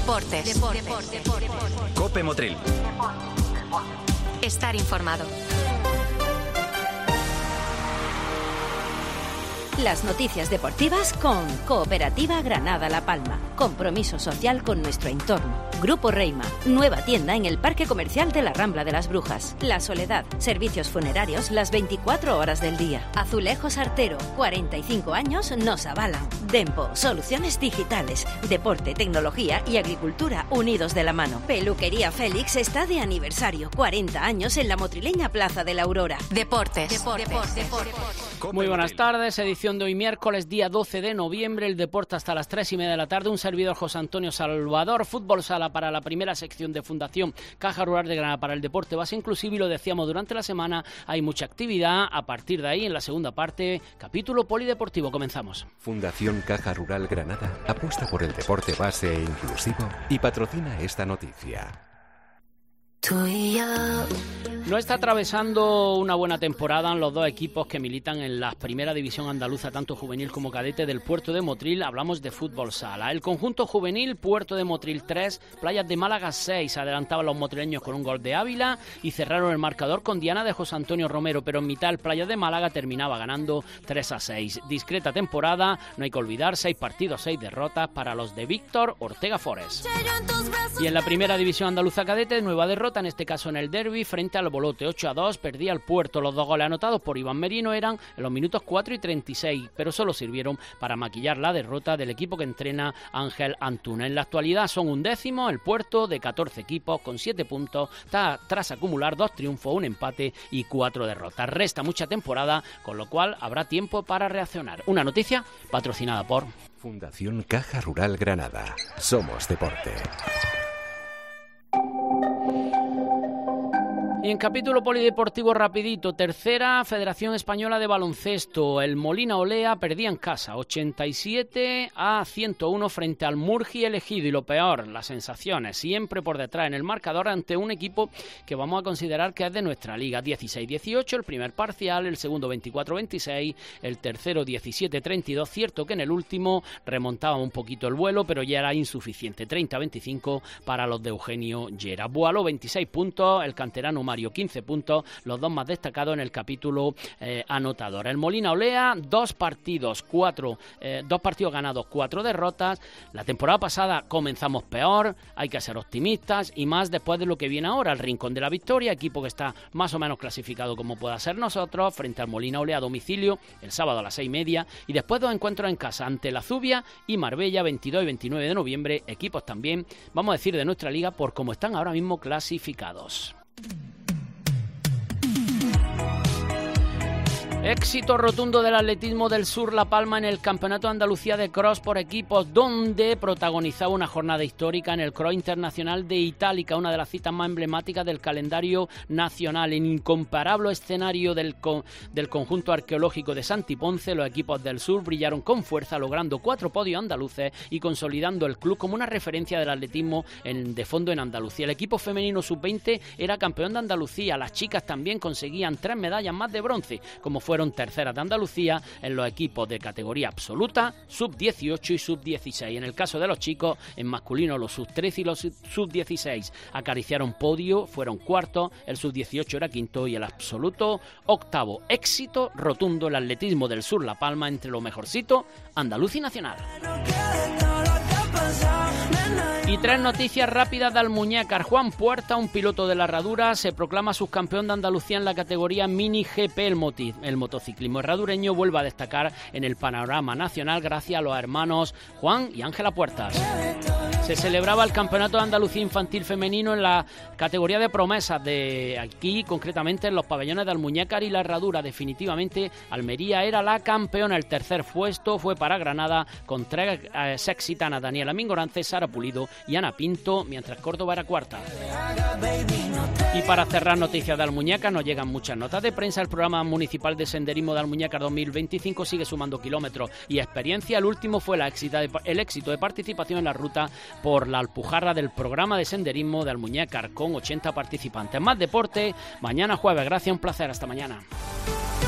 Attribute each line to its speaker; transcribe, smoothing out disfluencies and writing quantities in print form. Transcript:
Speaker 1: Deportes.
Speaker 2: Cope Motril.
Speaker 1: Estar informado.
Speaker 3: Las noticias deportivas con Cooperativa Granada La Palma. Compromiso social con nuestro entorno. Grupo Reima. Nueva tienda en el Parque Comercial de la Rambla de las Brujas. La Soledad. Servicios funerarios las 24 horas del día. Azulejos Artero. 45 años nos avalan. Dempo. Soluciones digitales. Deporte, tecnología y agricultura unidos de la mano. Peluquería Félix está de aniversario. 40 años en la motrileña Plaza de la Aurora.
Speaker 1: Deportes.
Speaker 4: Muy buenas tardes, edición de hoy miércoles, día 12 de noviembre, el deporte hasta las 3:30 de la tarde, un servidor José Antonio Salvador, fútbol sala para la primera sección de Fundación Caja Rural de Granada para el deporte base inclusivo y lo decíamos durante la semana, hay mucha actividad, a partir de ahí en la segunda parte, capítulo polideportivo, comenzamos.
Speaker 5: Fundación Caja Rural Granada apuesta por el deporte base e inclusivo y patrocina esta noticia.
Speaker 4: No está atravesando una buena temporada en los dos equipos que militan en la primera división andaluza, tanto juvenil como cadete del Puerto de Motril. Hablamos de fútbol sala. El conjunto juvenil, Puerto de Motril 3, Playas de Málaga 6. Adelantaban los motrileños con un gol de Ávila y cerraron el marcador con diana de José Antonio Romero, pero en mitad el Playas de Málaga terminaba ganando 3-6. Discreta temporada, no hay que olvidar, 6 partidos, 6 derrotas para los de Víctor Ortega Forés. Y en la primera división andaluza cadete, nueva derrota, en este caso en el derbi, frente al Bolote, 8-2, perdía el Puerto. Los dos goles anotados por Iván Merino eran en los minutos 4 y 36, pero solo sirvieron para maquillar la derrota del equipo que entrena Ángel Antuna. En la actualidad son 11º el Puerto de 14 equipos con 7 puntos, tras acumular 2 triunfos, 1 empate y 4 derrotas. Resta mucha temporada, con lo cual habrá tiempo para reaccionar. Una noticia patrocinada por
Speaker 5: Fundación Caja Rural Granada. Somos deporte.
Speaker 4: Y en capítulo polideportivo rapidito, tercera Federación Española de Baloncesto. El Molina Olea perdía en casa 87-101 frente al Murgi elegido. Y lo peor, las sensaciones, siempre por detrás en el marcador ante un equipo que vamos a considerar que es de nuestra liga. 16-18 el primer parcial, el segundo 24-26, el tercero 17-32. Cierto que en el último remontaba un poquito el vuelo, pero ya era insuficiente. 30-25 para los de Eugenio Llera. Boaló 26 puntos, el canterano Mario 15 puntos, los dos más destacados en el capítulo anotador. El Molina Olea, 2 partidos ganados, 4 derrotas. La temporada pasada comenzamos peor, hay que ser optimistas y más después de lo que viene ahora, el Rincón de la Victoria, equipo que está más o menos clasificado como pueda ser nosotros, frente al Molina Olea a domicilio, el sábado a las 6:30 y después 2 encuentros en casa ante la Zubia y Marbella, 22 y 29 de noviembre, equipos también, vamos a decir, de nuestra liga por cómo están ahora mismo clasificados. Éxito rotundo del atletismo del Sur La Palma en el Campeonato de Andalucía de Cross por equipos, donde protagonizaba una jornada histórica en el Cross Internacional de Itálica, una de las citas más emblemáticas del calendario nacional. En incomparable escenario del conjunto arqueológico de Santiponce, los equipos del Sur brillaron con fuerza, logrando 4 podios andaluces y consolidando el club como una referencia del atletismo de fondo en Andalucía. El equipo femenino sub-20 era campeón de Andalucía, las chicas también conseguían 3 medallas más de bronce, como fueron terceras de Andalucía en los equipos de categoría absoluta, sub-18 y sub-16. En el caso de los chicos, en masculino los sub-13 y los sub-16 acariciaron podio, fueron cuartos, el sub-18 era quinto y el absoluto octavo. Éxito rotundo el atletismo del Sur La Palma, entre lo mejorcito andaluz y nacional. Y 3 noticias rápidas de Almuñécar. Juan Puerta, un piloto de la Herradura, se proclama subcampeón de Andalucía en la categoría Mini GP. El motociclismo herradureño vuelve a destacar en el panorama nacional gracias a los hermanos Juan y Ángela Puertas. Se celebraba el Campeonato de Andalucía Infantil Femenino en la categoría de promesas de aquí, concretamente en los pabellones de Almuñécar y la Herradura. Definitivamente Almería era la campeona. El tercer puesto fue para Granada con 3 sexitanas, Daniela Mingorance, Sara Pulido y Ana Pinto, mientras Córdoba era cuarta. Y para cerrar noticias de Almuñécar, nos llegan muchas notas de prensa. El programa municipal de senderismo de Almuñécar 2025 sigue sumando kilómetros y experiencia. El último fue el éxito de participación en la ruta por la Alpujarra del programa de senderismo de Almuñécar con 80 participantes. Más deporte mañana jueves. Gracias, un placer. Hasta mañana.